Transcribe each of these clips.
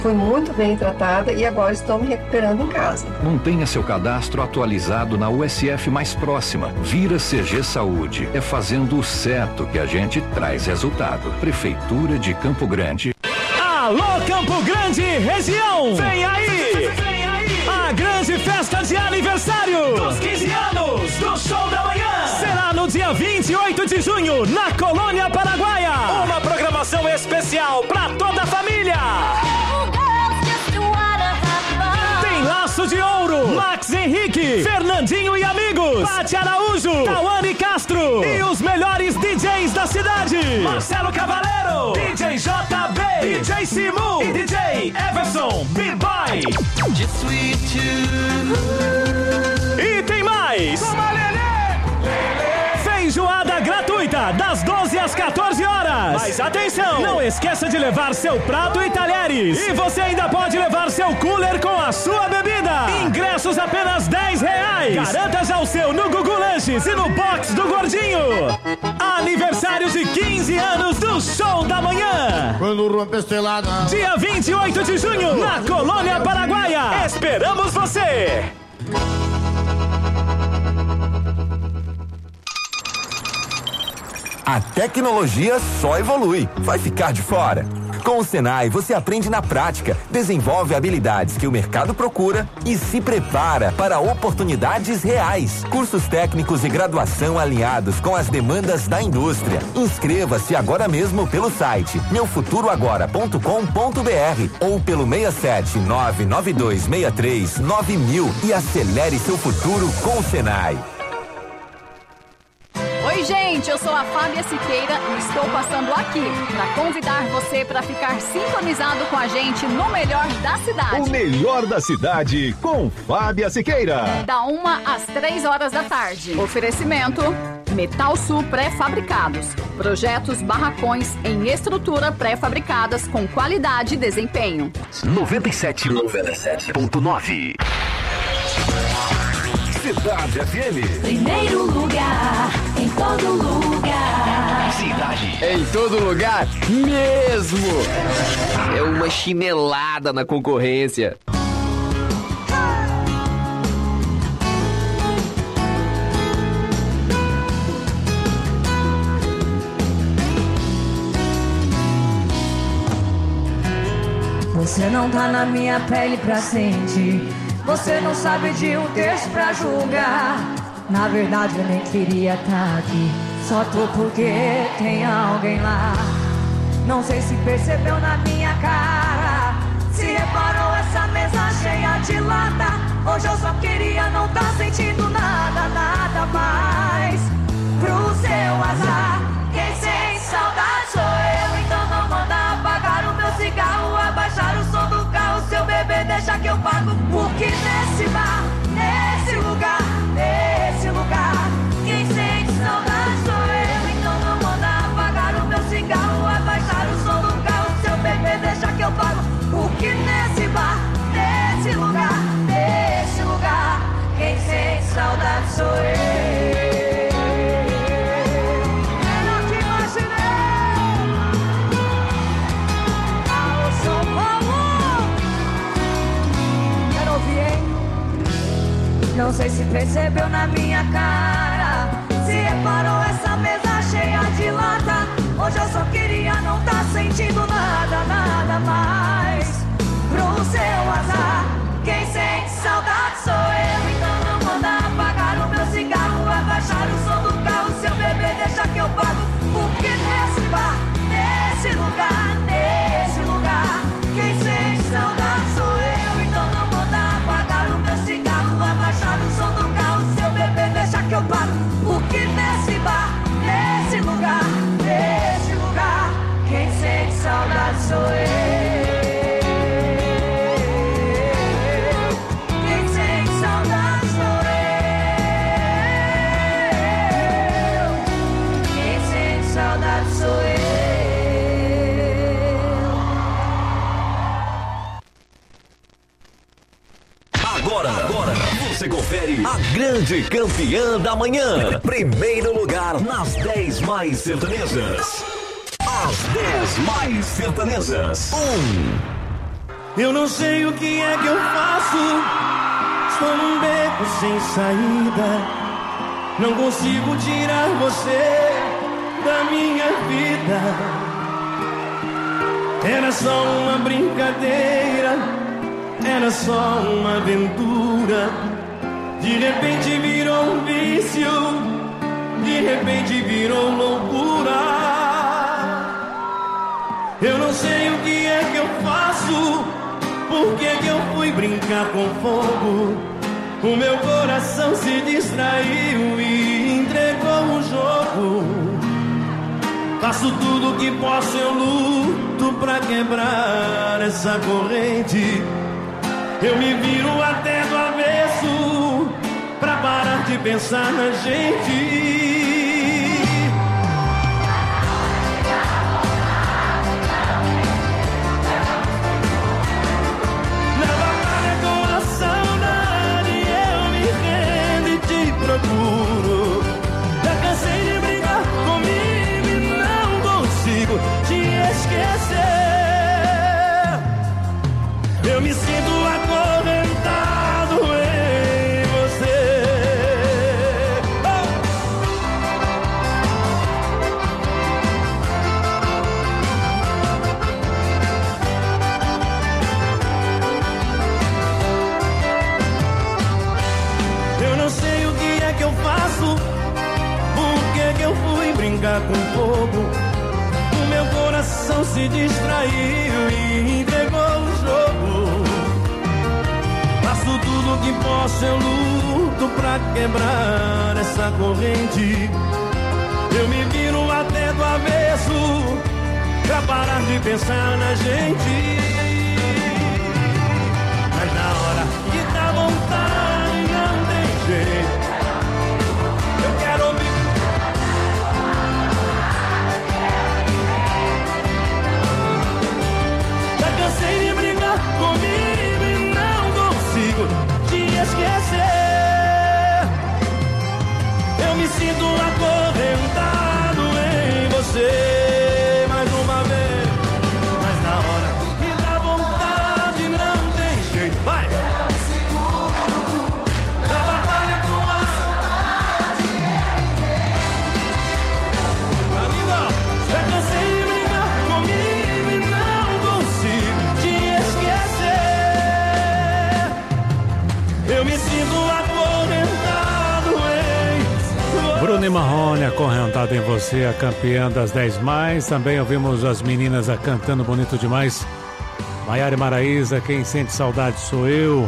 Fui muito bem tratada e agora estou me recuperando em casa. Mantenha seu cadastro atualizado na USF mais próxima. Vira CG Saúde. É fazendo o certo que a gente traz resultado. Prefeitura de Campo Grande. Alô, Campo Grande, região! Vem aí! A grande festa de aniversário dos 15 anos do Show da Manhã será no dia 28 de junho, na Colônia Paraguaia. Uma programação especial para toda a família. Tem Laço de Ouro, Max Henrique, Fernandinho e Amigos, Paty Araújo, Tawane Castro e os melhores DJs da cidade. Marcelo Cavaleiro, DJ JB, DJ Simu e DJ Everson, B-Boy. E tem mais! Feijoada gratuita, das 12 às 14 horas. Mas atenção, não esqueça de levar seu prato e talheres. E você ainda pode levar seu cooler com a sua bebida. Ingressos apenas R$10. Garanta já o seu no Gugu Lanches e no box do Gordinho. Aniversário de 15 anos do Show da Manhã. Quando rompe estelada. Dia 28 de junho, na Colônia Paraguaia. Esperamos você! A tecnologia só evolui. Vai ficar de fora? Com o Senai, você aprende na prática, desenvolve habilidades que o mercado procura e se prepara para oportunidades reais. Cursos técnicos e graduação alinhados com as demandas da indústria. Inscreva-se agora mesmo pelo site meufuturoagora.com.br ou pelo 67992639000 e acelere seu futuro com o Senai. Oi, gente, eu sou a Fábia Siqueira e estou passando aqui para convidar você para ficar sintonizado com a gente no Melhor da Cidade. O Melhor da Cidade com Fábia Siqueira. Da 1 às 3 horas da tarde. Oferecimento Metal Sul Pré-Fabricados. Projetos barracões em estrutura pré-fabricadas com qualidade e desempenho. 97.9 Cidade FM. Primeiro lugar, em todo lugar. Cidade. Em todo lugar mesmo. É uma chinelada na concorrência. Você não tá na minha pele pra sentir. Você não sabe de um texto pra julgar. Na verdade eu nem queria estar aqui. Só tô porque tem alguém lá. Não sei se percebeu na minha cara. Se reparou essa mesa cheia de lata. Hoje eu só queria não tá sentindo nada, nada mais. Pro seu azar, quem sente saudade sou eu. Então não manda apagar o meu cigarro, abaixar o som do carro. Seu bebê deixa que eu pago. Porque nesse bar, nesse lugar, quem sente saudade sou eu. Então não manda apagar o meu cigarro, abaixar o som do carro. Seu bebê deixa que eu pago. Porque nesse bar, nesse lugar, quem sente saudade sou eu. Não sei se percebeu na minha cara. Se reparou essa mesa cheia de lata. Hoje eu só queria não tá sentindo nada, nada mais. Pro seu azar, quem sente saudade sou eu. Então não manda apagar o meu cigarro, abaixar o som do carro. Seu bebê deixa que eu pago. Porque nesse bar, nesse lugar, quem sente saudade sou eu. Então não manda apagar o meu cigarro, abaixar o som do carro. Seu bebê deixa que eu pago. Porque nesse bar, nesse lugar, quem sente saudade sou eu. Quem sente saudade sou eu. Quem sente saudade sou eu. Agora você confere a grande campeã da manhã. Primeiro lugar nas 10 mais sertanejas. As 10 mais sertanejas. Eu não sei o que é que eu faço. Estou num beco sem saída. Não consigo tirar você da minha vida. Era só uma brincadeira, era só uma aventura. De repente virou um vício, de repente virou loucura. Eu não sei o que é que eu faço. Por que que eu fui brincar com fogo? O meu coração se distraiu e entregou o jogo. Faço tudo o que posso, eu luto pra quebrar essa corrente. Eu me viro até do avesso pra parar de pensar na gente. Procuro. Já cansei de brigar comigo e não consigo te esquecer. Eu me sinto acorrentado em você. Eu não sei o que é que eu faço. Por que que eu fui brincar com fogo? O meu coração se distraiu e entregou o jogo. Faço tudo o que posso, eu luto pra quebrar essa corrente. Eu me viro até do avesso pra parar de pensar na gente. Mas na hora que dá vontade não tem jeito. Eu quero ouvir. Já cansei de brigar comigo e não consigo te esquecer. Eu me sinto acorrentado em você mais uma vez. Mas na hora que dá vontade não tem jeito. Vai! Eu me sinto acorrentado em... Bruno e Marrone, acorrentado em você, a campeã das 10 mais. Também ouvimos as meninas cantando bonito demais. Maiara e Maraísa, quem sente saudade sou eu.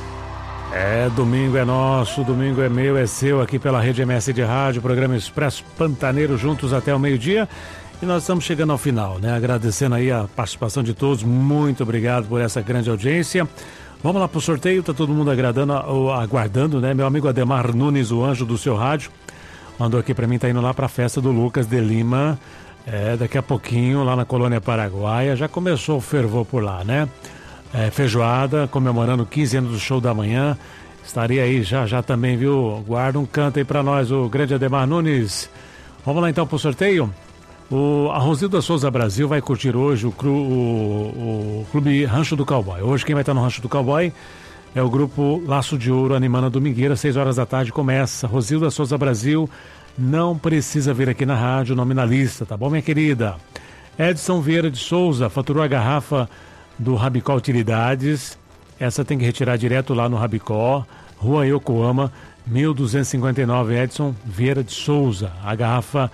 É, domingo é nosso, domingo é meu, é seu, aqui pela Rede MS de Rádio, programa Expresso Pantaneiro, juntos até o meio-dia. E nós estamos chegando ao final, né? Agradecendo aí a participação de todos, muito obrigado por essa grande audiência. Vamos lá pro sorteio, tá todo mundo aguardando, né? Meu amigo Ademar Nunes, o anjo do seu rádio, mandou aqui pra mim, tá indo lá pra festa do Lucas de Lima, daqui a pouquinho, lá na Colônia Paraguaia, já começou o fervor por lá, né? Feijoada, comemorando 15 anos do Show da Manhã, estaria aí já também, viu? Guarda um canto aí pra nós, o grande Ademar Nunes. Vamos lá então pro sorteio? A Rosilda Souza Brasil vai curtir hoje o Clube Rancho do Cowboy. Hoje quem vai estar no Rancho do Cowboy é o grupo Laço de Ouro animando a domingueira, 6 horas da tarde começa. Rosilda Souza Brasil não precisa vir aqui na rádio, nome na lista, tá bom, minha querida? Edson Vieira de Souza faturou a garrafa do Rabicó Utilidades. Essa tem que retirar direto lá no Rabicó, Rua Yokohama, 1259, Edson Vieira de Souza. A garrafa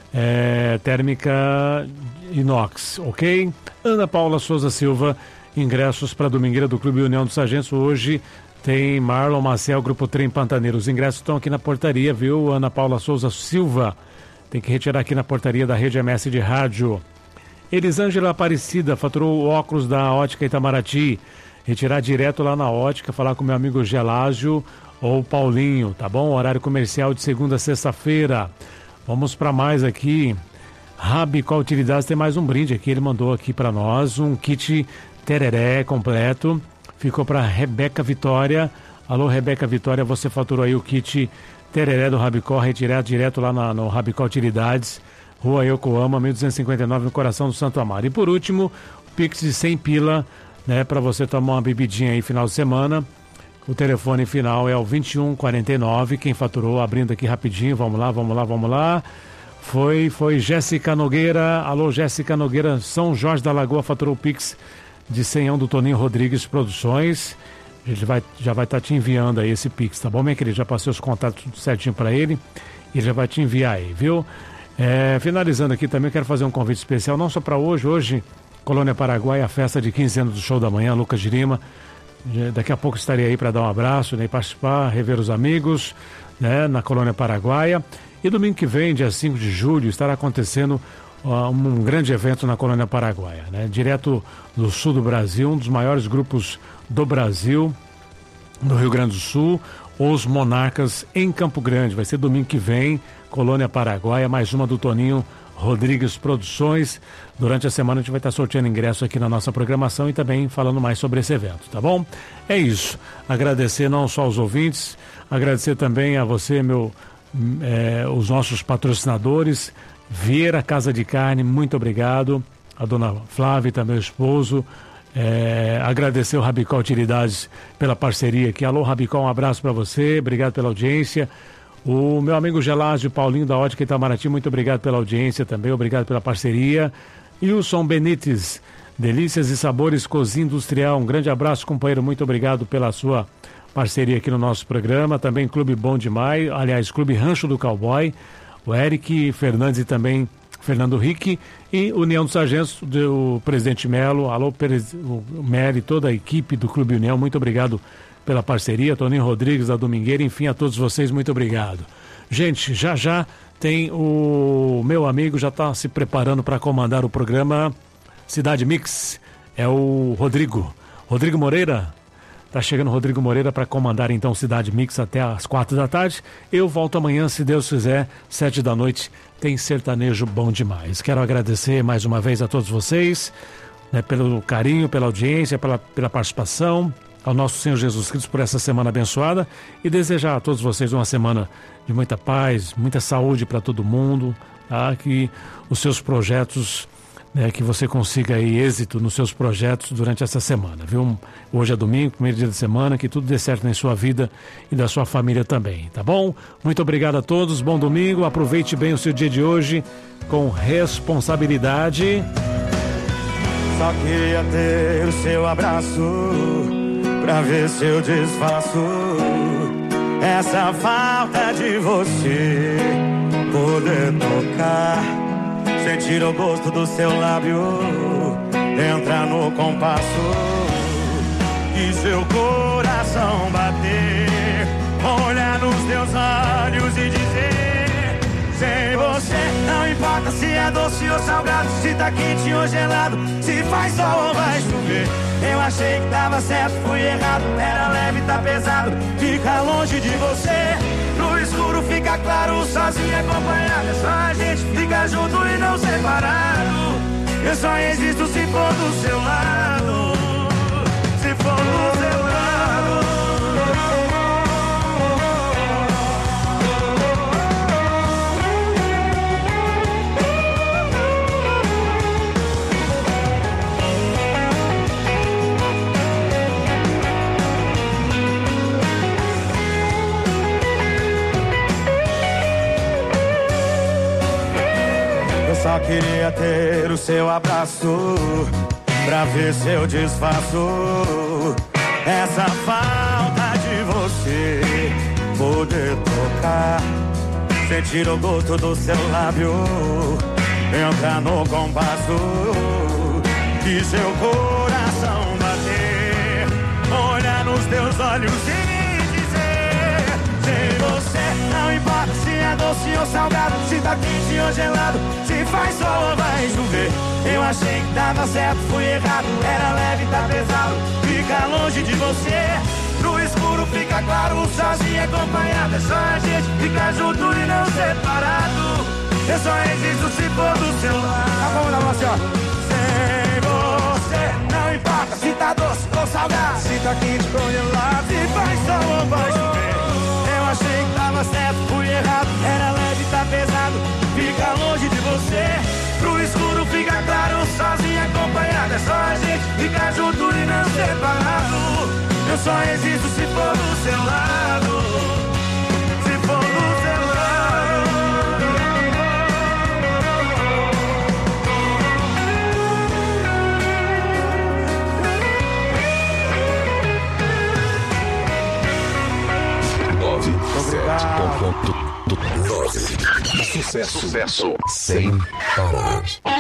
térmica inox, ok? Ana Paula Souza Silva, ingressos para a domingueira do Clube União dos Sargentos. Hoje tem Marlon Maciel, Grupo Trem Pantaneiro. Os ingressos estão aqui na portaria, viu? Ana Paula Souza Silva, tem que retirar aqui na portaria da Rede MS de Rádio. Elisângela Aparecida faturou o óculos da Ótica Itamaraty. Retirar direto lá na ótica, falar com meu amigo Gelásio ou Paulinho, tá bom? Horário comercial de segunda a sexta-feira. Vamos para mais aqui. Rabicó Utilidades tem mais um brinde aqui. Ele mandou aqui para nós um kit tereré completo. Ficou para Rebeca Vitória. Alô, Rebeca Vitória, você faturou aí o kit tereré do Rabicó, retirado direto lá no Rabicó Utilidades, Rua Yokohama, 1259, no coração do Santo Amaro. E por último, o Pix de 100 pila né, para você tomar uma bebidinha aí final de semana. O telefone final é o 2149, quem faturou, abrindo aqui rapidinho, vamos lá. Foi Jéssica Nogueira, alô Jéssica Nogueira, São Jorge da Lagoa, faturou o Pix de senhão do Toninho Rodrigues Produções. Ele já vai estar te enviando aí esse Pix, tá bom, minha querida? Já passei os contatos tudo certinho para ele e já vai te enviar aí, viu? Finalizando aqui também, quero fazer um convite especial, não só para hoje, Colônia Paraguai, a festa de 15 anos do Show da Manhã, Lucas Girima. Daqui a pouco estarei aí para dar um abraço, né, participar, rever os amigos, né, na Colônia Paraguaia. E domingo que vem, dia 5 de julho, estará acontecendo um grande evento na Colônia Paraguaia, né, direto do sul do Brasil, um dos maiores grupos do Brasil, do Rio Grande do Sul, os Monarcas em Campo Grande. Vai ser domingo que vem, Colônia Paraguaia, mais uma do Toninho Rodrigues Produções. Durante a semana a gente vai estar sorteando ingresso aqui na nossa programação e também falando mais sobre esse evento, tá bom? É isso. Agradecer não só aos ouvintes, agradecer também a você, os nossos patrocinadores. Vieira Casa de Carne, muito obrigado. A dona Flávia e também o esposo. Agradecer o Rabicol Utilidades pela parceria aqui. Alô, Rabicol, um abraço para você. Obrigado pela audiência. O meu amigo Gelásio Paulinho da Ótica Itamaraty, muito obrigado pela audiência também, obrigado pela parceria. E o Som Benítez, Delícias e Sabores Cozinha Industrial, um grande abraço, companheiro, muito obrigado pela sua parceria aqui no nosso programa. Também Clube Bom Demais, aliás, Clube Rancho do Cowboy, o Eric Fernandes e também Fernando Rick, e União dos Sargentos, do presidente Melo. Alô, o Melo e toda a equipe do Clube União, muito obrigado pela parceria, Toninho Rodrigues da Domingueira, enfim, a todos vocês, muito obrigado. Gente, já tem o meu amigo, já está se preparando para comandar o programa Cidade Mix, é o Rodrigo Moreira. Tá chegando o Rodrigo Moreira para comandar então Cidade Mix até às 4 da tarde. Eu volto amanhã, se Deus quiser, 7 da noite, tem sertanejo bom demais. Quero agradecer mais uma vez a todos vocês, né, pelo carinho, pela audiência, pela participação, ao nosso Senhor Jesus Cristo por essa semana abençoada e desejar a todos vocês uma semana de muita paz, muita saúde para todo mundo, tá? Que os seus projetos, né, que você consiga aí êxito nos seus projetos durante essa semana, viu? Hoje é domingo, primeiro dia da semana, que tudo dê certo na sua vida e da sua família também, tá bom? Muito obrigado a todos, bom domingo, aproveite bem o seu dia de hoje com responsabilidade. Só queria ter o seu abraço pra ver se eu desfaço essa falta de você, poder tocar, sentir o gosto do seu lábio, entrar no compasso e seu coração bater, olhar nos teus olhos e dizer: sem você não importa se é doce ou salgado, se tá quente ou gelado, se faz sol ou vai chover. Eu achei que tava certo, fui errado, era leve, tá pesado, fica longe de você. No escuro fica claro, sozinho acompanhado, é só a gente ficar junto e não separado. Eu só existo se for do seu lado, se for do seu lado. Só queria ter o seu abraço pra ver se eu desfaço essa falta de você, poder tocar, sentir o gosto do seu lábio, entrar no compasso e seu coração bater, olhar nos teus olhos e dizer: sem você não importa se é doce ou salgado, se tá quente ou gelado, se faz sol ou vai chover. Eu achei que tava certo, fui errado, era leve, tá pesado, fica longe de você. No escuro fica claro, sozinho acompanhado, é só a gente ficar junto e não separado. Eu só existo se for do seu lado. Vamos lá, você, ó. Sem você não importa se tá doce ou salgado, se tá quente ou gelado, se faz sol ou vai chover. Eu achei que tava certo, fui errado, era leve, tá pesado, fica longe de você. Pro escuro fica claro, sozinho acompanhado, é só a gente ficar junto e não separado. Eu só existo se for do seu lado. Se for do seu lado. Sucesso sem parar.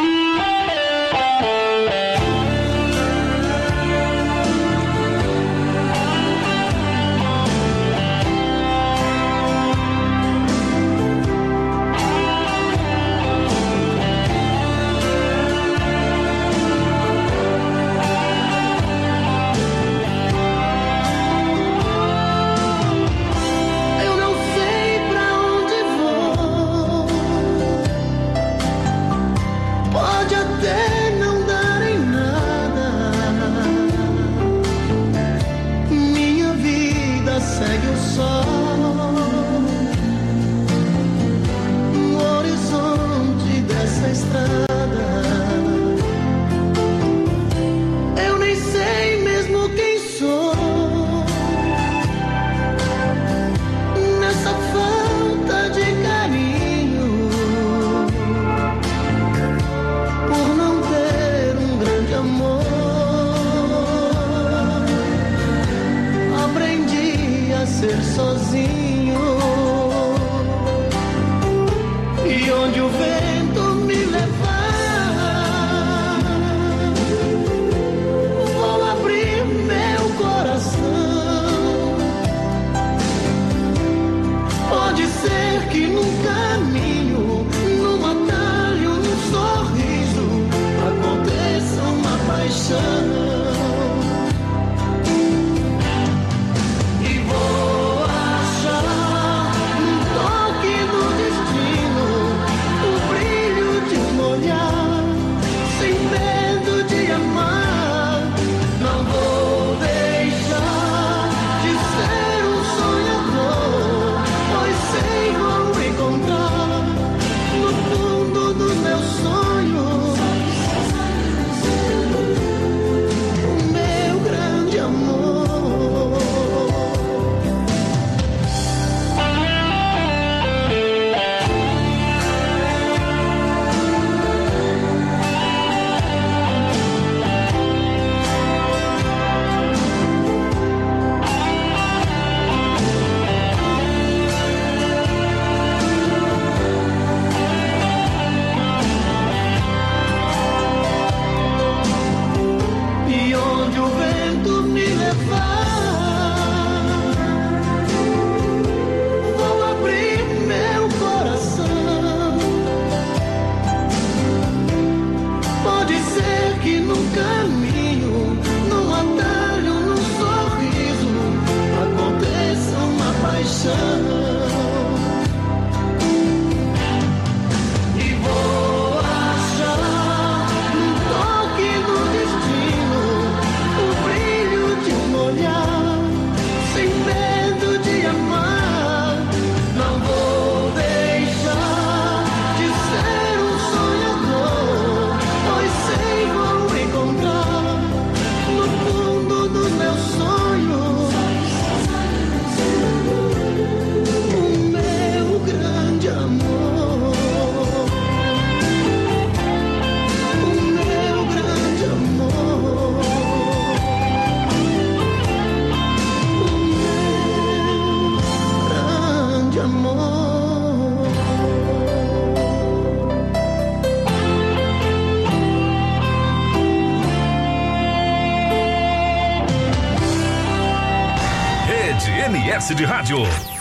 De rádio.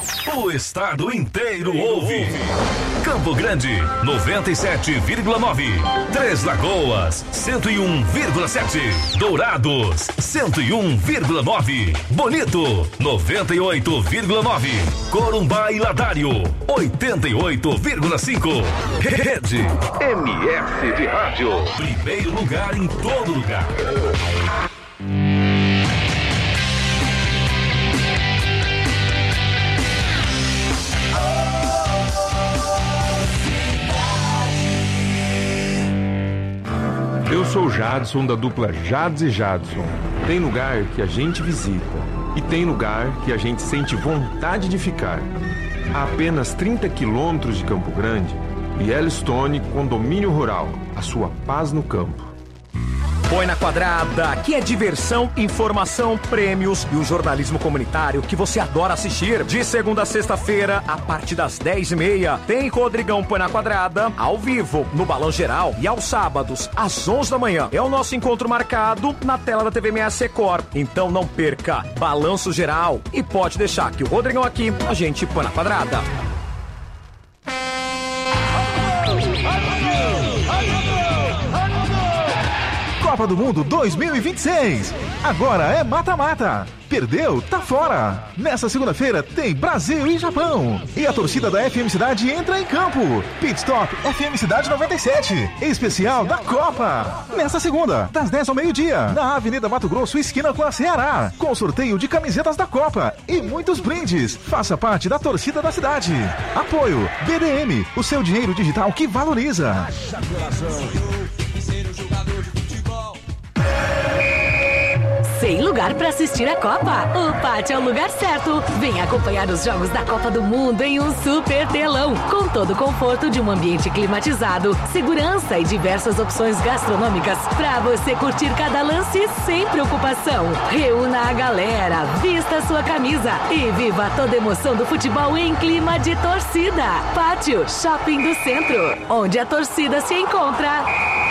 O estado inteiro ouve. Campo Grande, 97,9. Três Lagoas, 101,7. Dourados, 101,9. Bonito, 98,9. Corumbá e Ladário, 88,5. Rede MS de rádio. Primeiro lugar em todo lugar. Eu sou Jadson da dupla Jads e Jadson. Tem lugar que a gente visita e tem lugar que a gente sente vontade de ficar. A apenas 30 quilômetros de Campo Grande, Yellowstone Condomínio Rural, a sua paz no campo. Põe na Quadrada, aqui é diversão, informação, prêmios e o jornalismo comunitário que você adora assistir. De segunda a sexta-feira, a partir das 10h30, tem Rodrigão Põe na Quadrada, ao vivo, no Balão Geral, e aos sábados, às 11 da manhã. É o nosso encontro marcado na tela da TV MS Record. Então não perca, Balanço Geral, e pode deixar que o Rodrigão aqui, a gente põe na Quadrada. Copa do Mundo 2026. Agora é mata-mata. Perdeu, tá fora. Nessa segunda-feira tem Brasil e Japão. E a torcida da FM Cidade entra em campo. Pit Stop FM Cidade 97. Especial da Copa. Nessa segunda, das 10 ao meio-dia, na Avenida Mato Grosso, esquina com a Ceará. Com sorteio de camisetas da Copa e muitos brindes. Faça parte da torcida da cidade. Apoio BDM, o seu dinheiro digital que valoriza. Sem lugar para assistir a Copa? O Pátio é o lugar certo. Vem acompanhar os jogos da Copa do Mundo em um super telão, com todo o conforto de um ambiente climatizado, segurança e diversas opções gastronômicas para você curtir cada lance sem preocupação. Reúna a galera, vista sua camisa e viva toda a emoção do futebol em clima de torcida. Pátio Shopping do Centro, onde a torcida se encontra.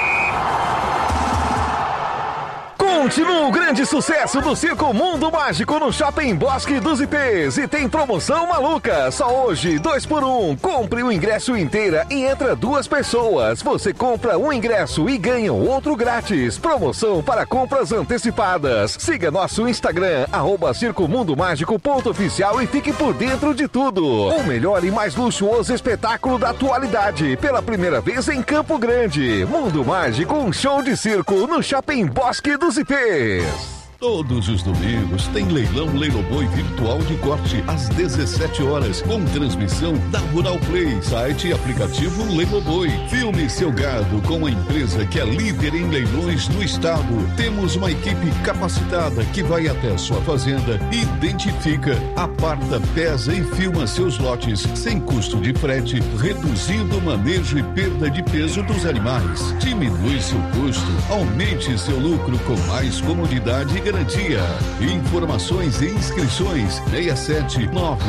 Continua o grande sucesso do Circo Mundo Mágico no Shopping Bosque dos Ipês e tem promoção maluca. Só hoje, 2x1. Compre o ingresso inteira e entra 2 pessoas. Você compra um ingresso e ganha outro grátis. Promoção para compras antecipadas. Siga nosso Instagram, @circomundomágico.oficial e fique por dentro de tudo. O melhor e mais luxuoso espetáculo da atualidade. Pela primeira vez em Campo Grande. Mundo Mágico, um show de circo no Shopping Bosque dos Ipês. Todos os domingos tem leilão Leiloboi virtual de corte às 17 horas, com transmissão da Rural Play, site e aplicativo Leiloboi. Filme seu gado com a empresa que é líder em leilões no estado. Temos uma equipe capacitada que vai até a sua fazenda, identifica, aparta, pesa e filma seus lotes sem custo de frete, reduzindo o manejo e perda de peso dos animais. Diminui seu custo, aumente seu lucro com mais comodidade e garantia. Informações e inscrições 67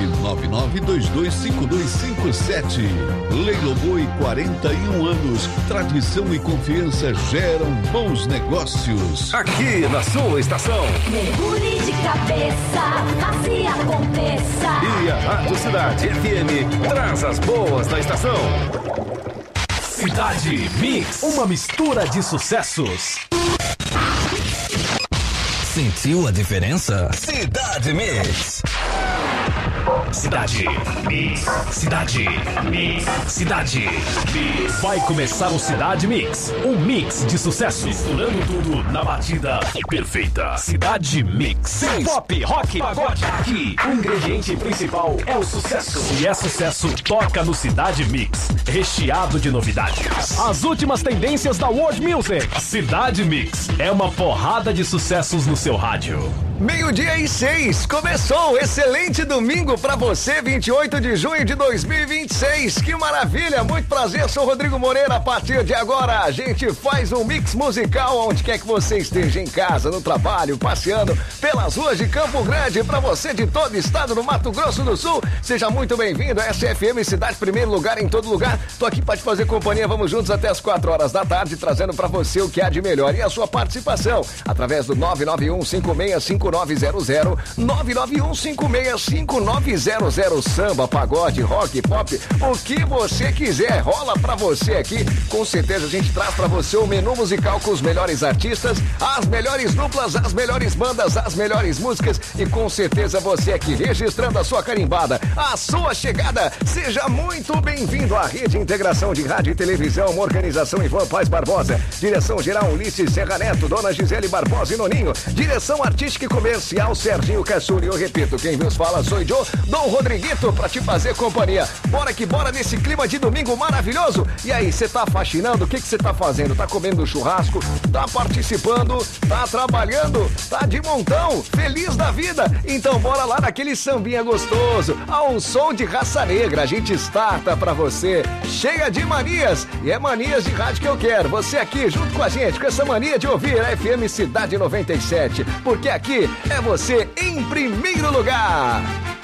999225257. Leiloboi, 41 anos. Tradição e confiança geram bons negócios. Aqui na sua estação. Mergulhe de cabeça, assim aconteça. E a Rádio Cidade FM traz as boas da estação. Cidade Mix, uma mistura de sucessos. Sentiu a diferença? Cidade Mix. Cidade Mix. Cidade Mix. Cidade Mix. Vai começar o Cidade Mix. Um mix de sucesso. Misturando tudo na batida perfeita. Cidade Mix. Pop, rock, pagode. Aqui, o ingrediente principal é o sucesso. E é sucesso, toca no Cidade Mix. Recheado de novidades. As últimas tendências da World Music. Cidade Mix é uma porrada de sucessos no seu rádio. 12:06, começou, excelente domingo pra você, 28 de junho de 2026, que maravilha, muito prazer, sou Rodrigo Moreira. A partir de agora a gente faz um mix musical onde quer que você esteja, em casa, no trabalho, passeando pelas ruas de Campo Grande. Pra você de todo o estado do Mato Grosso do Sul, seja muito bem-vindo a SFM Cidade, primeiro lugar em todo lugar. Tô aqui pra te fazer companhia, vamos juntos até as 4 horas da tarde, trazendo pra você o que há de melhor e a sua participação através do 991565900, 991565900, samba, pagode, rock, pop, o que você quiser, rola pra você aqui. Com certeza a gente traz pra você o menu musical com os melhores artistas, as melhores duplas, as melhores bandas, as melhores músicas e com certeza você aqui registrando a sua carimbada, a sua chegada. Seja muito bem-vindo à Rede Integração de Rádio e Televisão, uma organização Ivan Paz Barbosa, direção geral Ulisses Serra Neto, Dona Gisele Barbosa e Noninho, direção artística e Comercial Serginho Cassuri. Eu repito, quem nos fala sou o Joe, Dom Rodriguito, pra te fazer companhia. Bora que bora nesse clima de domingo maravilhoso. E aí, você tá faxinando? O que você tá fazendo? Tá comendo churrasco? Tá participando? Tá trabalhando? Tá de montão? Feliz da vida? Então bora lá naquele sambinha gostoso, ao som de Raça Negra. A gente starta pra você, cheia de manias, e é manias de rádio que eu quero. Você aqui junto com a gente, com essa mania de ouvir a FM Cidade 97, porque aqui é você em primeiro lugar.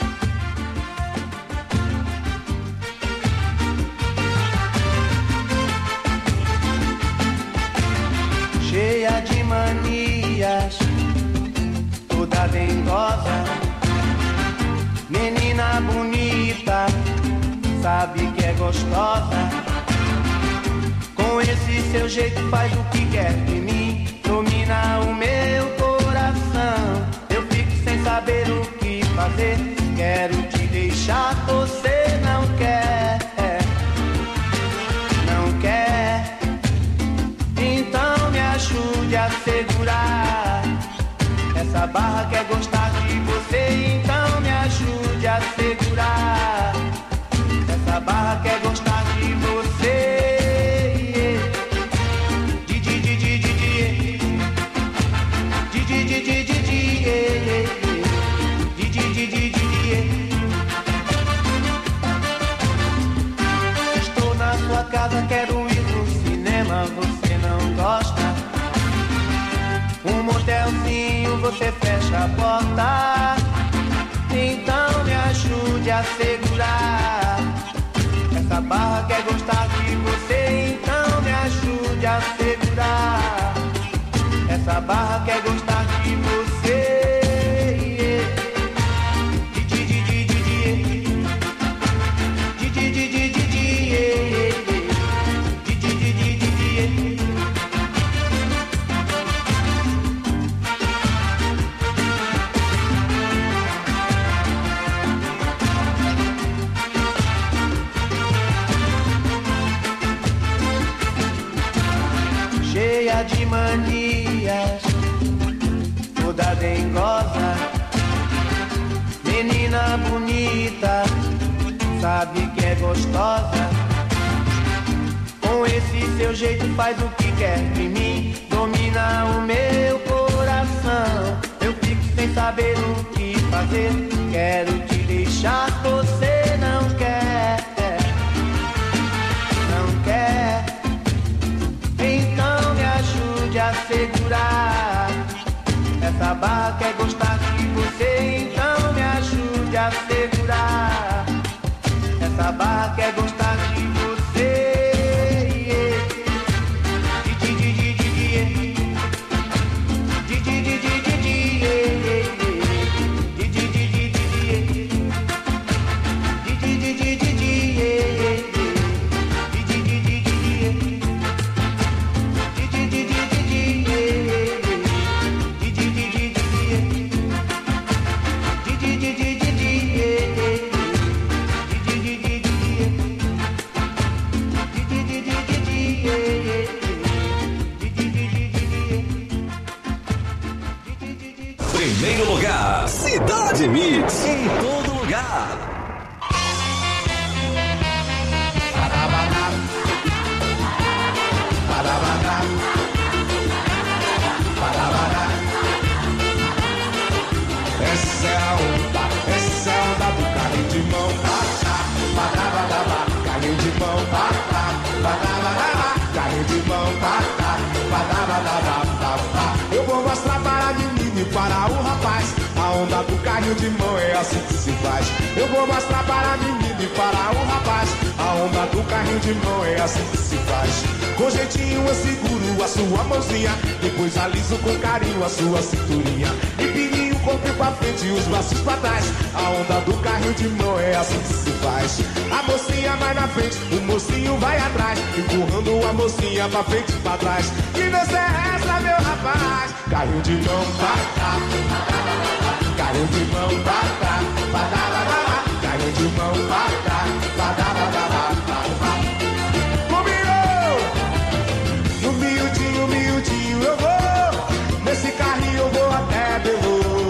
Cheia de manias, toda dengosa, menina bonita, sabe que é gostosa. Com esse seu jeito faz o que quer de mim, domina o meu coração. Eu fico sem saber o que fazer, quero te deixar, você não quer, não quer. Então me ajude a segurar essa barra, quer gostar de você. Então me ajude a segurar essa barra, quer gostar de você. Estou na sua casa, quero ir pro cinema, você não gosta. Um motelzinho, você fecha a porta. Então me ajude a segurar essa barra, quer gostar de você. Então me ajude a segurar essa barra, quer gostar de você. Cheia de manias, toda dengosa, menina bonita, sabe que é gostosa. Com esse seu jeito faz o que quer de mim, domina o meu coração. Eu fico sem saber o que fazer, quero te deixar, você não quer, não quer. Então me ajude a segurar essa barra, quer gostar de você. Então me ajude a segurar essa barra, quer gostar de você. Primeiro lugar, Cidade Mix, em todo lugar. Essa é a onda do carrinho de mão, carrinho de mão, carrinho de mão, eu vou mostrar para a menina e para o rapaz, a onda do carrinho de mão é assim que se faz. Eu vou mostrar para a menina e para o rapaz, a onda do carrinho de mão é assim que se faz. Com jeitinho eu seguro a sua mãozinha, depois aliso com carinho a sua cinturinha. Empininho o corpo pra frente e os braços pra trás, a onda do carrinho de mão é assim que se faz. A mocinha vai na frente, o mocinho vai atrás, empurrando a mocinha pra frente e pra trás. Que dança é essa, meu rapaz? Carrinho de mão, carrinho de mão, carrinho de mão, combinou? No miudinho eu vou, nesse carrinho eu vou até Belo.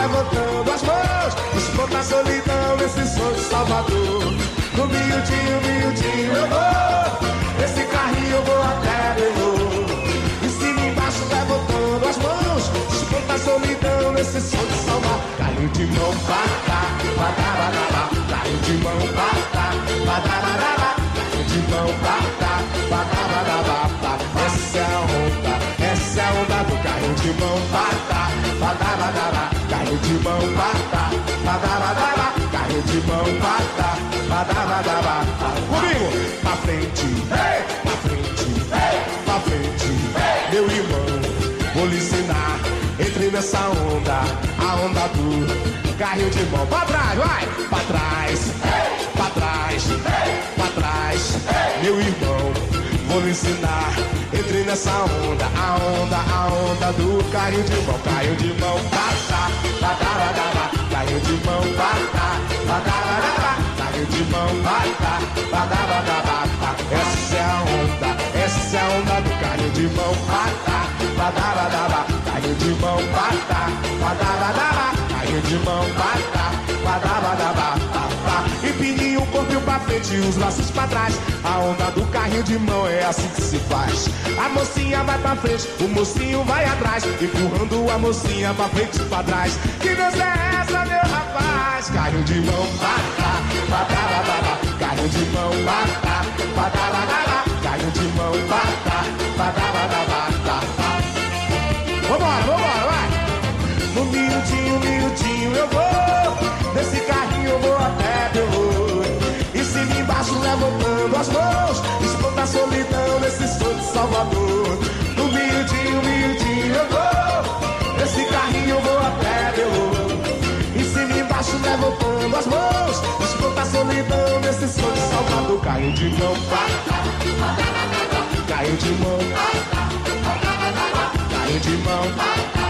levantando as mãos, desconta a solidão nesse som de Salvador. No miudinho eu vou, nesse carrinho eu vou até Belo. Em cima e embaixo levantando as mãos, desconta a solidão nesse som de Salvador. Caiu de mão pra cá, badabadabá. Caiu de mão pra cá, badabadabá. Caiu de mão pra cá, badabadabá. Essa é a onda do caiu de mão pra cá, badabadabá. Caiu de mão pra cá, badabadabá. Caiu de mão pra cá, badabadabá. Comigo, pra frente, pra frente, pra frente, meu irmão, vou lhe ensinar. Entre nessa onda, a onda do carrinho de mão. Pra trás, vai! Pra trás, pra trás, pra trás, meu irmão, vou lhe ensinar. Entre nessa onda, a onda do carrinho de mão. Carrinho de mão pra cá, badabadabá. Carrinho de mão pra cá, badabadabá. Carrinho de mão pra cá, badabadabá. Essa é a onda do carrinho de mão pra cá, badabadabá. Carrinho de mão pra cá, badabadabá. Carrinho de mão pra cá, badabadabá. Empininha o corpo pra frente e os braços pra trás. A onda do carrinho de mão é assim que se faz. A mocinha vai pra frente, o mocinho vai atrás, empurrando a mocinha pra frente e pra trás. Que dança é essa, meu rapaz? Carrinho de mão pra cá, badabadabá. Carrinho de mão pra cá, badabadabá. Carrinho de mão pra cá, badabadabá. Vambora, vai! No miudinho eu vou, nesse carrinho eu vou até Belo. E cima e embaixo levantando as mãos, escuta a solidão nesse som de Salvador. No miudinho eu vou, nesse carrinho eu vou até Belo. E cima e embaixo levantando as mãos, escuta a solidão nesse som de Salvador. Caiu de mão pra cá, caiu de mão pra cá, caiu de mão pra cá.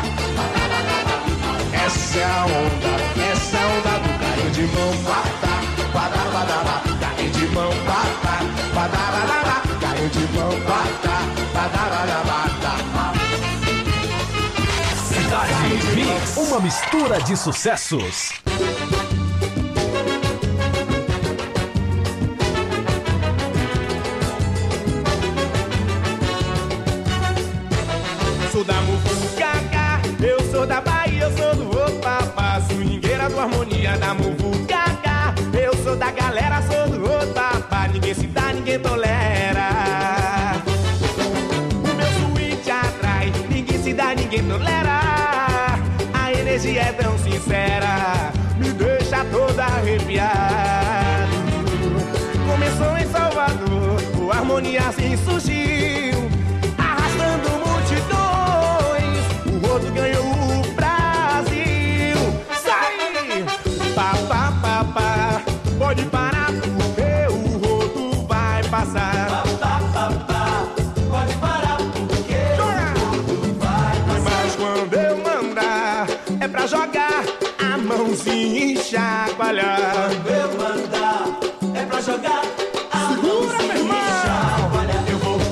Essa é a onda do carrinho de mão pra cá, badabadabá. Carrinho de mão pra cá, badabadabá. Carrinho de mão pra cá, badabadabá. Cidade Mix, uma mistura de sucessos. Sou da Muvucacá, eu sou da Bahia, eu sou do outro papá. Swingueira do Harmonia da Muvucacá. Eu sou da galera, sou do outro papá. Ninguém se dá, ninguém tolera. O meu swing te atrai, ninguém se dá, ninguém tolera. A energia é tão sincera, me deixa todo arrepiado. Começou em Salvador, o Harmonia assim surgiu, arrastando multidões, o rodo ganhou o Brasil. Sai! Pá, pá, pá, pá, pode parar porque o rodo vai passar. Pá, pá, pá, pá, pode parar porque o rodo vai passar. Mas quando eu mandar, é pra jogar a mãozinha e chacoalhar. Quando eu mandar, é pra jogar a mãozinha e chacoalhar.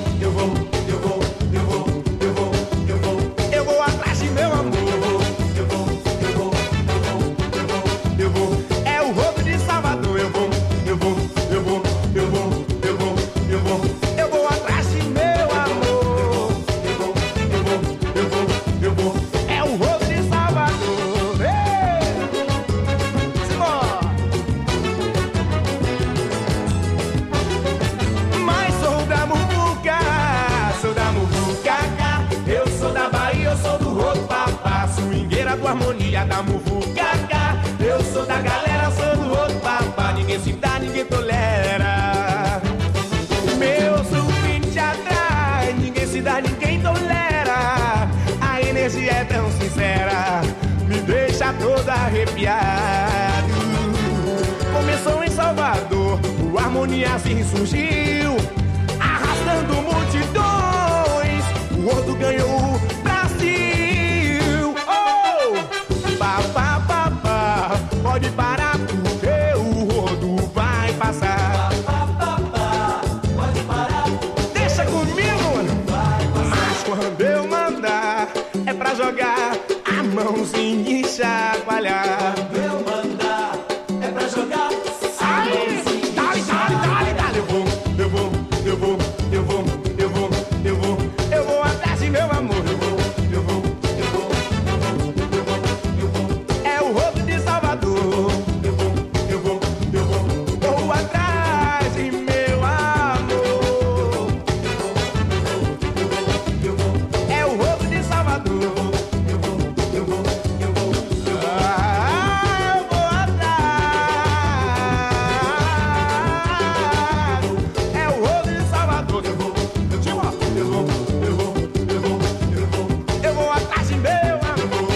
Eu vou atrás de meu amor. Eu vou. É o rodo de Salvador. Eu vou atrás de meu amor. Eu vou. É o rodo de Salvador. Mas sou da Muvucacá. Eu sou da Bahia, eu sou do rodo papá. Swingueira do Harmonia da Muvucacá. Eu sou da galera, sou do rodo papá. Ninguém se dá, ninguém tolera. Meu swing te atrai, ninguém se dá, ninguém tolera. A energia é tão sincera, me deixa todo arrepiado. Começou em Salvador, o Harmonia assim surgiu, arrastando multidões, o rodo ganhou o Brasil. Oh! Pá, pá, pá, pá, pode parar porque o rodo vai passar. Pá, pá, pá, pá, pode parar. Deixa comigo. Mas quando eu mandar, é pra jogar a mãozinha me chacoalhar. Quando eu mandar, é pra jogar. Aí, dale, dale, dale, dale. Eu vou atrás de meu amor. É o roubo de Salvador. Vou atrás de meu amor. É o roubo de Salvador. Eu vou atrás. É o roubo de Salvador. Eu vou atrás de meu amor.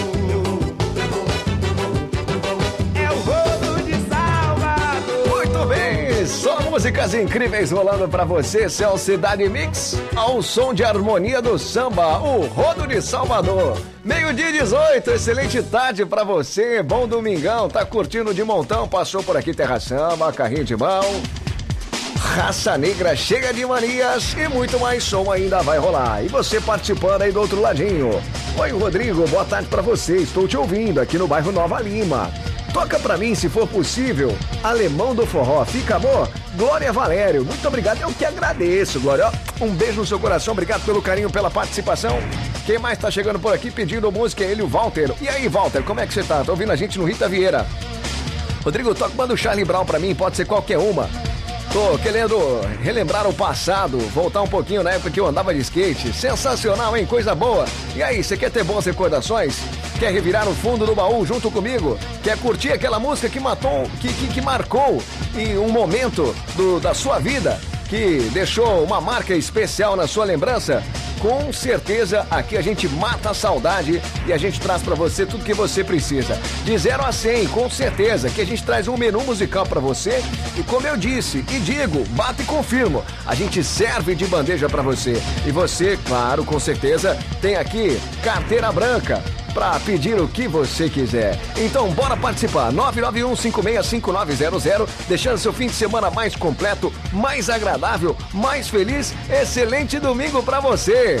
É o roubo de Salvador. Muito bem, só músicas incríveis rolando pra você, seu Cidade Mix, ao som de harmonia do samba, o Rodo de Salvador. 12:18, excelente tarde pra você, bom domingão, tá curtindo de montão, passou por aqui Terra Samba, carrinho de mão, Raça Negra chega de manias e muito mais som ainda vai rolar. E você participando aí do outro ladinho. Oi, Rodrigo, boa tarde pra você, estou te ouvindo aqui no bairro Nova Lima. Toca pra mim, se for possível, Alemão do Forró. Fica, amor? Glória Valério. Muito obrigado. Eu que agradeço, Glória. Um beijo no seu coração. Obrigado pelo carinho, pela participação. Quem mais tá chegando por aqui pedindo música é ele, o Walter. E aí, Walter, como é que você tá? Tá ouvindo a gente no Rita Vieira. Rodrigo, toca manda o Charlie Brown pra mim. Pode ser qualquer uma. Tô querendo relembrar o passado, voltar um pouquinho na época que eu andava de skate. Sensacional, hein? Coisa boa. E aí, você quer ter boas recordações? Quer revirar o fundo do baú junto comigo? Quer curtir aquela música que marcou em um momento da sua vida, que deixou uma marca especial na sua lembrança? Com certeza aqui a gente mata a saudade e a gente traz pra você tudo que você precisa. De 0 a 100, com certeza que a gente traz um menu musical pra você e, como eu disse e digo, bato e confirmo, a gente serve de bandeja pra você. E você, claro, com certeza, tem aqui carteira branca pra pedir o que você quiser. Então bora participar, 991565900, deixando seu fim de semana mais completo, mais agradável, mais feliz. Excelente domingo pra você.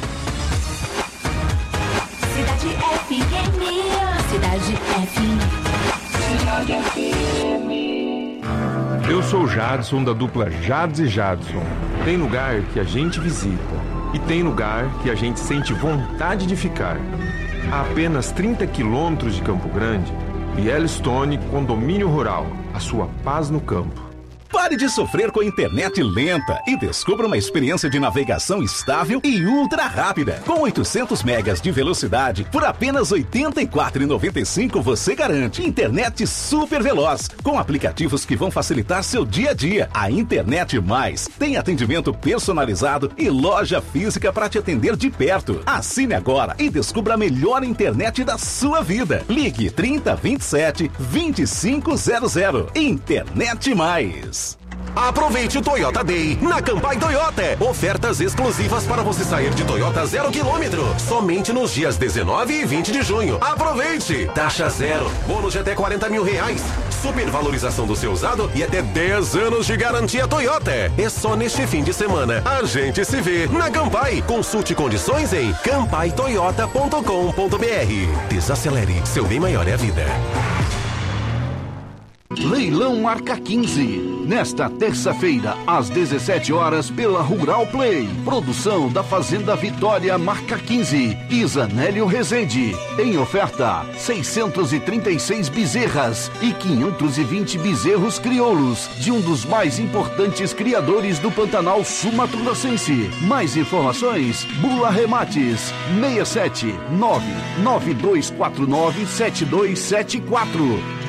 Cidade FM, Cidade FM. Cidade FM. Eu sou o Jadson, da dupla Jads e Jadson. Tem lugar que a gente visita e tem lugar que a gente sente vontade de ficar. A apenas 30 quilômetros de Campo Grande, Yellowstone Condomínio Rural, a sua paz no campo. Pare de sofrer com a internet lenta e descubra uma experiência de navegação estável e ultra rápida. Com 800 megas de velocidade, por apenas R$ 84,95 você garante internet super veloz, com aplicativos que vão facilitar seu dia a dia. A Internet Mais tem atendimento personalizado e loja física para te atender de perto. Assine agora e descubra a melhor internet da sua vida. Ligue 3027 2500. Internet Mais. Aproveite o Toyota Day na Campai Toyota. Ofertas exclusivas para você sair de Toyota 0 km. Somente nos dias 19 e 20 de junho. Aproveite! Taxa zero, bônus de até R$40 mil. Supervalorização do seu usado e até 10 anos de garantia Toyota. É só neste fim de semana. A gente se vê na Campai. Consulte condições em campaitoyota.com.br. Desacelere, seu bem maior é a vida. Leilão Marca 15. Nesta terça-feira, às 17 horas, pela Rural Play. Produção da Fazenda Vitória Marca 15. Isanélio Rezende. Em oferta, 636 bezerras e 520 bezerros crioulos, de um dos mais importantes criadores do Pantanal Sul-Mato-Grossense. Mais informações, Bula Remates, 67 992497274.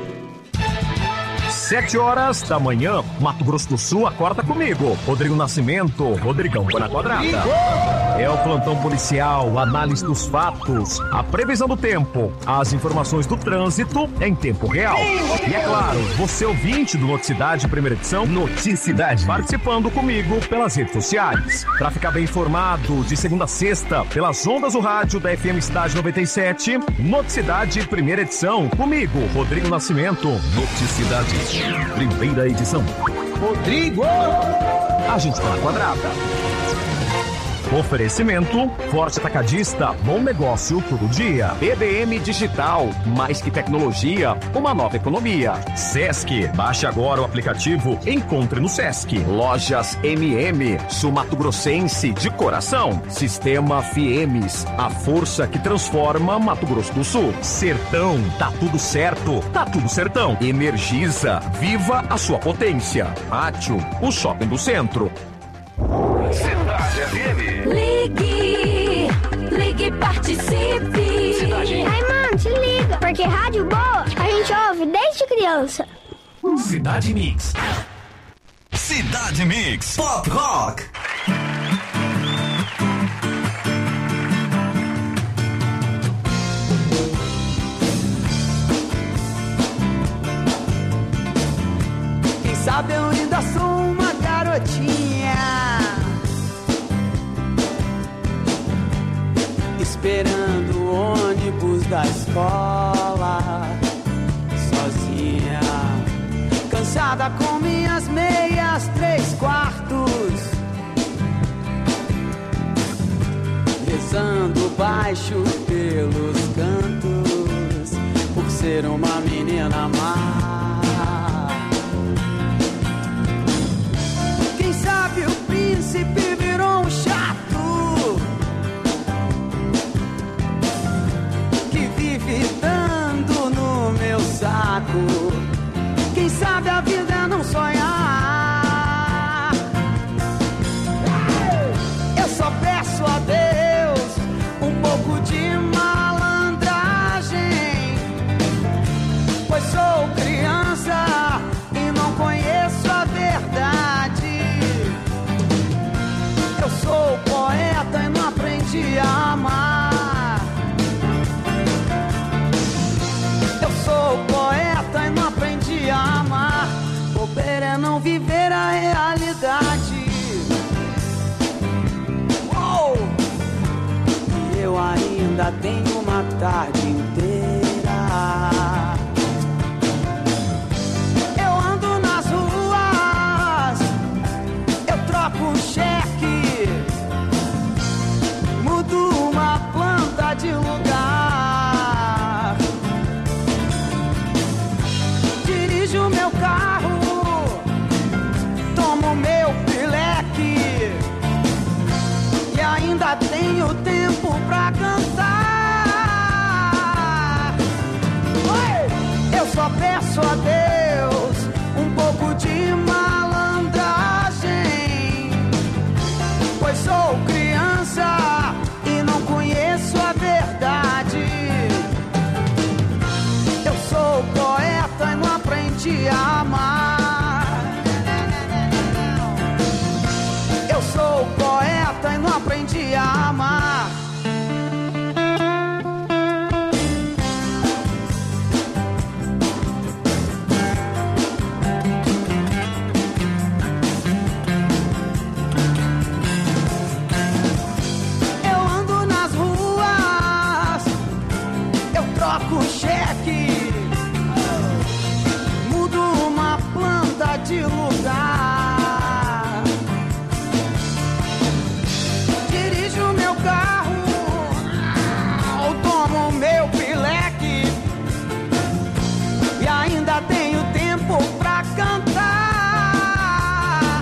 7 horas da manhã, Mato Grosso do Sul, acorda comigo. Rodrigo Nascimento, Rodrigão na quadrada. É o plantão policial, análise dos fatos, a previsão do tempo, as informações do trânsito em tempo real. E é claro, você ouvinte do Noticidade, primeira edição, Noticidade, participando comigo pelas redes sociais. Para ficar bem informado, de segunda a sexta, pelas ondas do rádio da FM Cidade 97, Noticidade, primeira edição, comigo, Rodrigo Nascimento, Noticidade. Primeira edição. Rodrigo! A gente tá na quadrada. Oferecimento Forte Atacadista, bom negócio todo dia. BBM Digital, mais que tecnologia, uma nova economia. Sesc, baixe agora o aplicativo, encontre no Sesc. Lojas MM, Sul Mato Grossense de coração. Sistema Fiemes, a força que transforma Mato Grosso do Sul. Sertão, tá tudo certo, tá tudo certão. Energisa, viva a sua potência. Pátio, o shopping do centro. Cidade FM. Ligue, participe. Cidade. Ai, mãe, te liga. Porque rádio boa a gente ouve desde criança. Cidade Mix. Cidade Mix. Pop Rock. Quem sabe eu ainda sou uma garotinha, esperando o ônibus da escola, sozinha, cansada com minhas meias 3/4, rezando baixo pelos cantos, por ser uma menina má. Quem sabe o príncipe virou um chato que vive dando no meu saco. Quem sabe a vida é não sonhar. Eu só peço a Deus um pouco de malandragem, pois sou criança e não conheço a verdade. Eu sou poeta e não aprendi a amar. Eu sou poeta e não aprendi a amar. Bobeira é não viver a realidade. Uou! E eu ainda tenho uma tarde inteira. Eu ando nas ruas, eu troco um cheque, mudo uma planta de lugar, dirijo meu carro, tomo meu pileque e ainda tenho tempo pra cantar. Oi! Eu só peço a Deus um pouco de malandragem, pois sou criança e não conheço a verdade. Eu sou poeta e não aprendi a amar. Eu sou poeta e não aprendi a amar. Eu ando nas ruas, eu troco cheque, mudo uma planta de lugar, dirijo meu carro, tomo meu pileque e ainda tenho tempo pra cantar.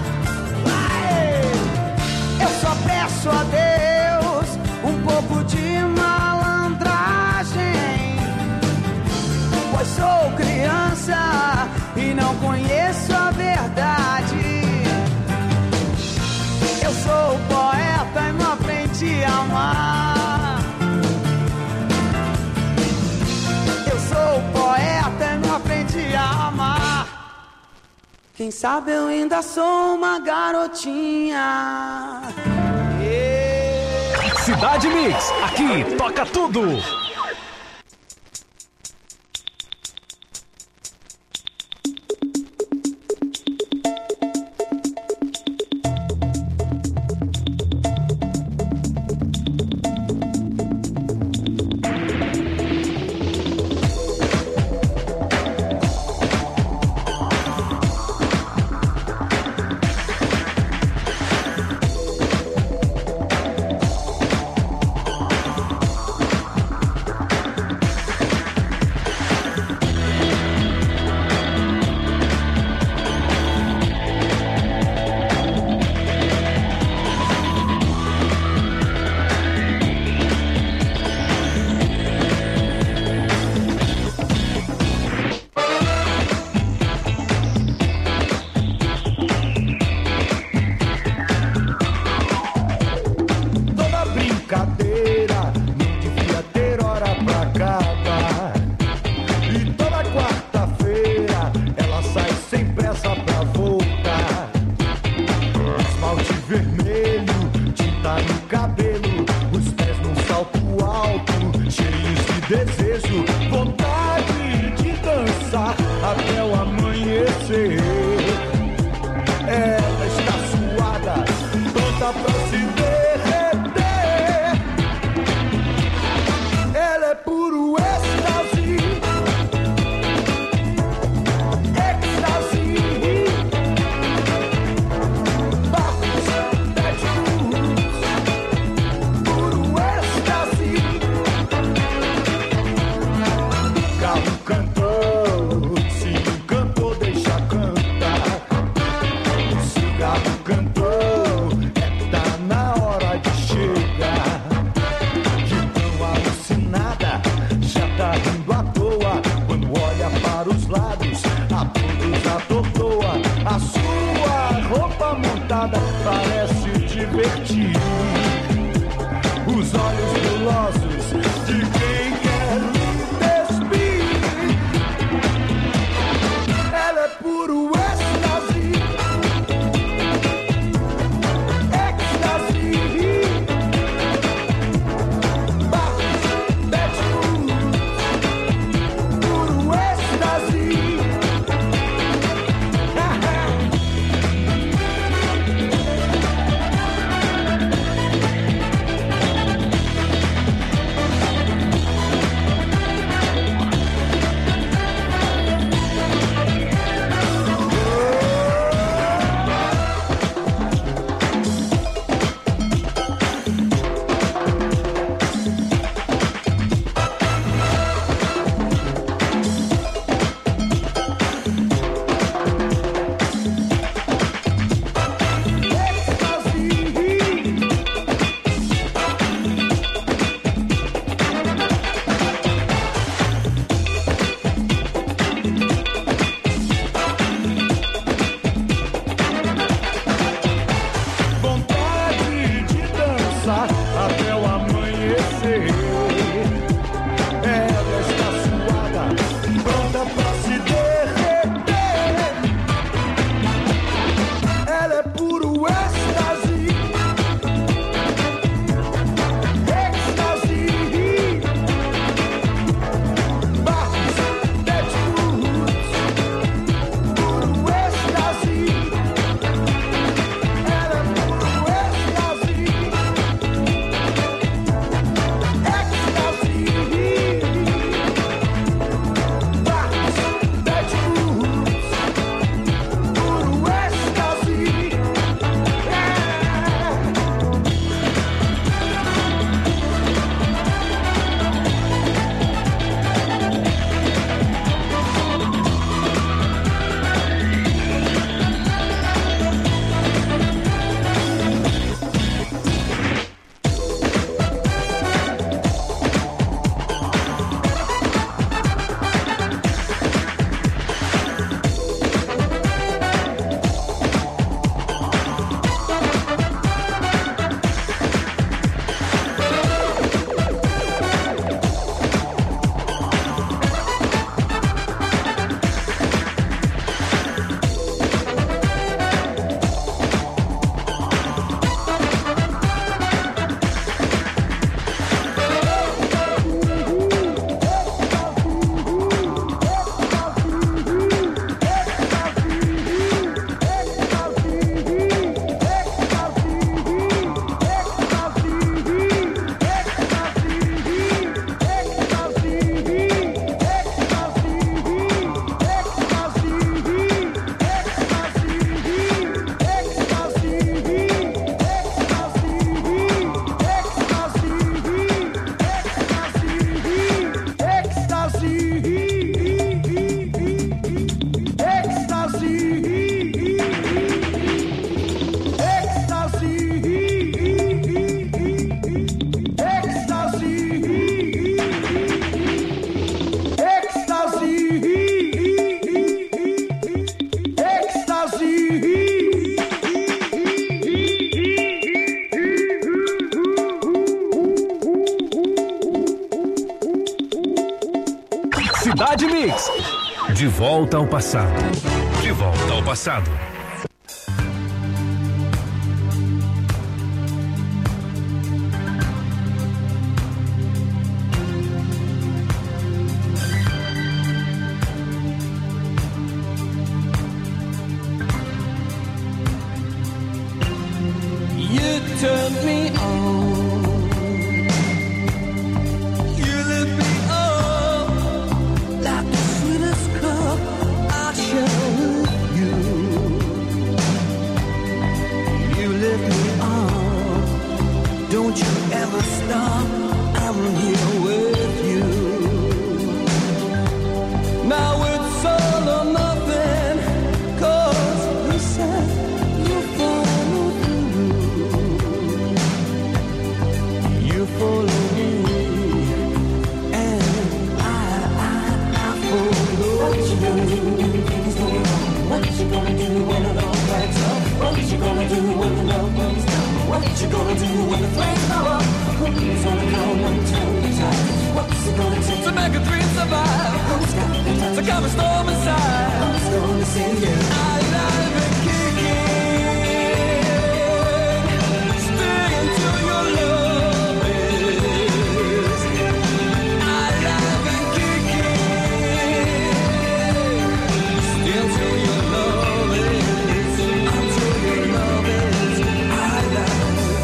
Eu só peço a Deus um pouco de malandragem, pois sou criança e não conheço a verdade. Eu sou poeta e não aprendi a amar. Eu sou poeta e não aprendi a amar. Quem sabe eu ainda sou uma garotinha. Cidade Mix, aqui toca tudo. vontade de dançar até o amanhecer. Ela está suada, pronta pra se derreter. Ela é puro êxtase, êxtase. Barros, pet roots, puro êxtase. Galo cantou, se o cantor deixa cantar. Se o galo cantou, tá na hora de chegar. De tão alucinada, já tá rindo à toa. Quando olha para os lados, a todos atordoa. A sua roupa montada parece divertir os olhos velosos de quem quer lhe despir. Ela é puro êxtase, êxtase. Barros, pet roots, puro êxtase. Vontade de dançar até o amanhecer. Ela está suada, pronta pra se derreter. Ela é puro êxtase, êxtase. Barros, pet roots, puro êxtase. Ela é puro êxtase, êxtase. Barros, pet roots, puro êxtase. Cidade Mix. De volta ao passado. De volta ao passado. you gonna do when things go wrong? What you gonna do when the love cracks up? What you gonna do when the love comes down? What you gonna do when the flames go up? Who's gonna come and turn the tide? What's it gonna take to make a dream survive? Who's got the time to calm a storm inside? Who's gonna save you? Alive and kicking, sticking to your love is. Alive and kicking, still to your love is. Until your love is alive.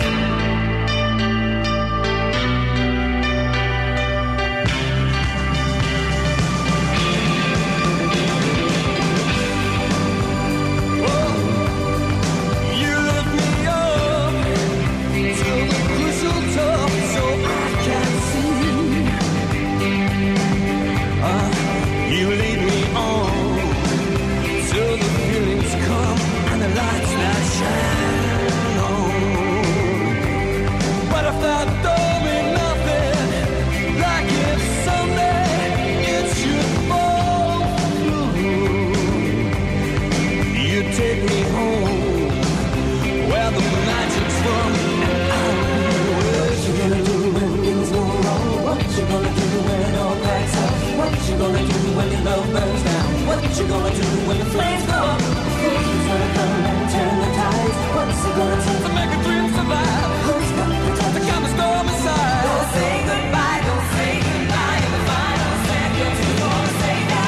Take me home where the magic's from, and I'll be what you gonna do when things go wrong? What you gonna do when it all cracks up? What you gonna do when your love burns down? What you gonna do when the flames go up? Who's gonna come and turn the tides? What's it gonna take to make a dream survive? Who's got the time to calm a storm inside? Don't say goodbye, don't say goodbye. In the final seconds, you're gonna say that.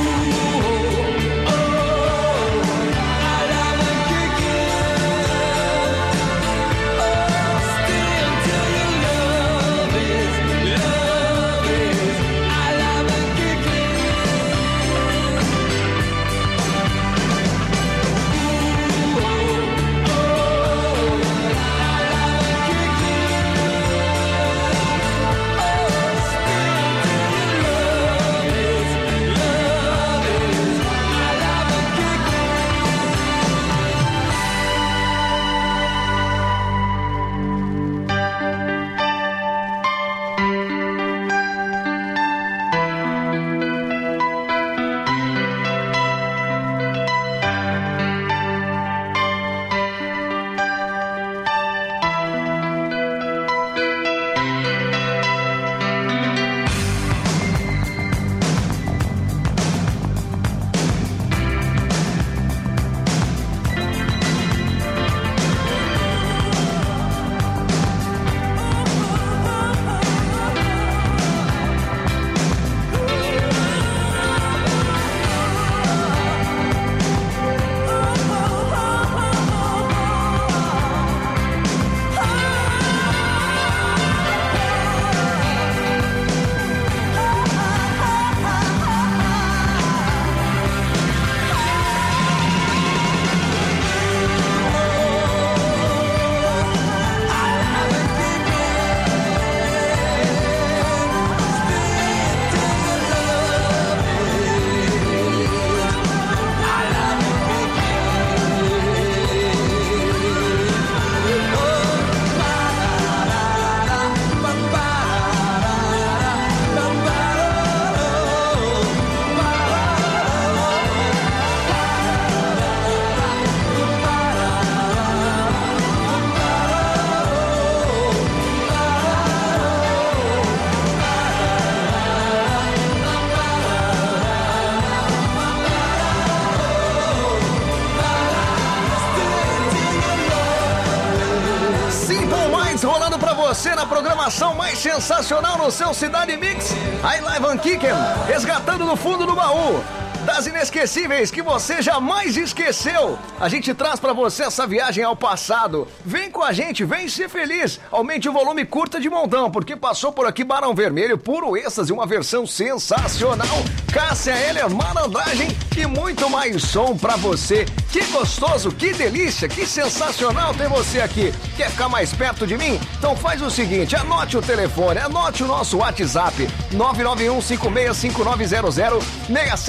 Você na programação mais sensacional no seu Cidade Mix, I Live and Kicken, resgatando no fundo do baú das inesquecíveis que você jamais esqueceu. A gente traz pra você essa viagem ao passado. Vem com a gente, vem ser feliz. Aumente o volume, curta de montão, porque passou por aqui Barão Vermelho, puro êxtase, uma versão sensacional. Cássia Eller, malandragem e muito mais som pra você. Que gostoso, que delícia, que sensacional ter você aqui. Quer ficar mais perto de mim? Então faz o seguinte, anote o telefone, anote o nosso WhatsApp, 991-565900, 679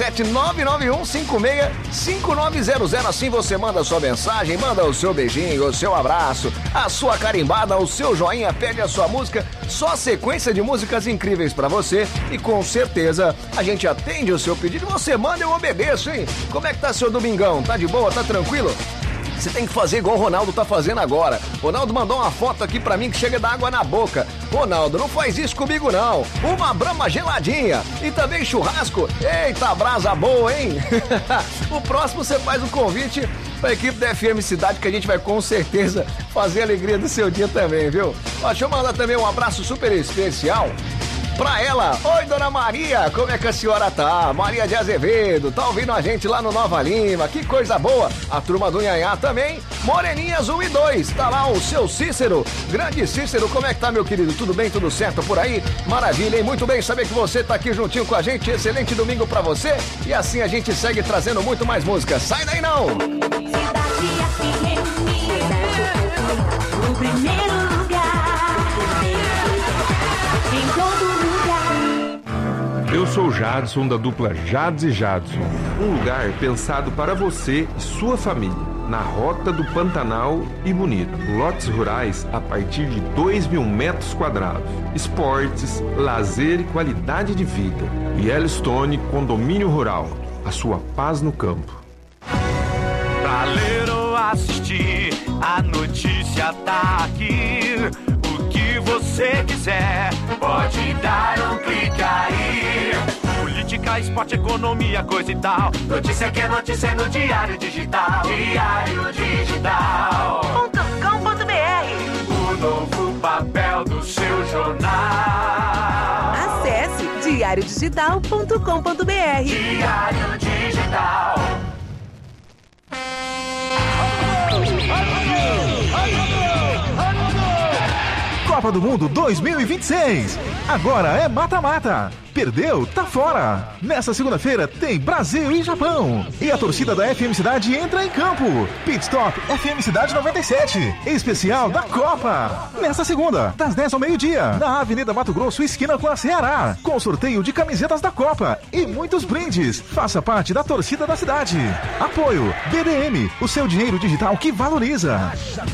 991565900. Assim você manda a sua mensagem, manda o seu beijinho, o seu abraço, a sua carimbada, o seu joinha, pede a sua música, só sequência de músicas incríveis pra você e com certeza a gente atende o seu pedido. Você manda, eu obedeço, hein? Como é que tá seu domingão? Tá de boa? Tá tranquilo? Você tem que fazer igual o Ronaldo tá fazendo agora. Ronaldo mandou uma foto aqui pra mim que chega da água na boca. Ronaldo, não faz isso comigo não. Uma Brahma geladinha e também churrasco. Eita, brasa boa, hein? O próximo você faz um convite pra equipe da FM Cidade que a gente vai com certeza fazer a alegria do seu dia também, viu? Ó, deixa eu mandar também um abraço super especial pra ela. Oi, dona Maria, como é que a senhora tá? Maria de Azevedo, tá ouvindo a gente lá no Nova Lima, que coisa boa. A turma do Nhanhá também, Moreninhas 1 e 2, tá lá o seu Cícero, grande Cícero, como é que tá, meu querido? Tudo bem, tudo certo por aí? Maravilha, hein? Muito bem saber que você tá aqui juntinho com a gente, excelente domingo pra você, e assim a gente segue trazendo muito mais música. Sai daí não! Cidade FM, o primeiro lugar, em todo lugar. Eu sou Jadson, da dupla Jads e Jadson. Um lugar pensado para você e sua família, na Rota do Pantanal e Bonito. Lotes rurais a partir de 2.000 metros quadrados. Esportes, lazer e qualidade de vida. Yellowstone Condomínio Rural. A sua paz no campo. Pra ler ou assistir, a notícia tá aqui. O que você quiser, pode dar um clique aí. Política, esporte, economia, coisa e tal. Notícia que é notícia no Diário Digital. Diário Digital.com.br. O novo papel do seu jornal. Acesse diariodigital.com.br. Diário Digital. Copa do Mundo 2026. Agora é mata-mata. Perdeu, tá fora. Nessa segunda-feira tem Brasil e Japão. E a torcida da FM Cidade entra em campo. Pit Stop FM Cidade 97. Especial da Copa. Nessa segunda, das 10 ao meio-dia, na Avenida Mato Grosso, esquina com a Ceará. Com sorteio de camisetas da Copa e muitos brindes. Faça parte da torcida da cidade. Apoio BDM, o seu dinheiro digital que valoriza.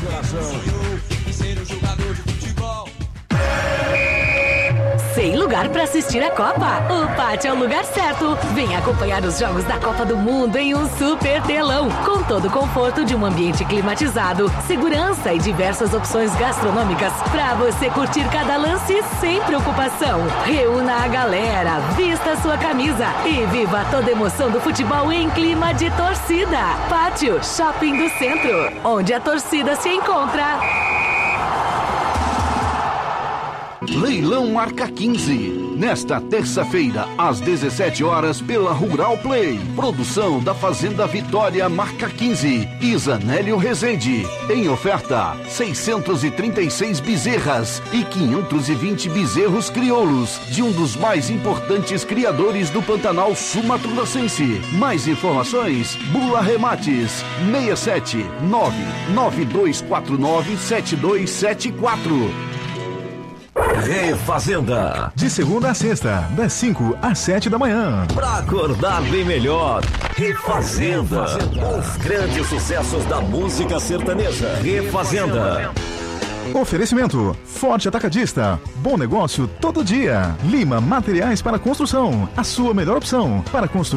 Sem lugar pra assistir a Copa? O Pátio é o lugar certo. Venha acompanhar os jogos da Copa do Mundo em um super telão, com todo o conforto de um ambiente climatizado, segurança e diversas opções gastronômicas pra você curtir cada lance sem preocupação. Reúna a galera, vista a sua camisa e viva toda a emoção do futebol em clima de torcida. Pátio Shopping do Centro, onde a torcida se encontra. Leilão Marca 15. Nesta terça-feira, às 17 horas, pela Rural Play. Produção da Fazenda Vitória Marca 15. Isanélio Rezende. Em oferta, 636 bezerras e 520 bezerros crioulos, de um dos mais importantes criadores do Pantanal Sul-Mato-Grossense. Mais informações, Bula Remates, 67 99249 7274. Refazenda. De segunda a sexta, das 5 às 7 da manhã. Pra acordar bem melhor. Refazenda. Os grandes sucessos da música sertaneja. Refazenda. Oferecimento: Forte Atacadista. Bom negócio todo dia. Lima Materiais para Construção. A sua melhor opção para construir.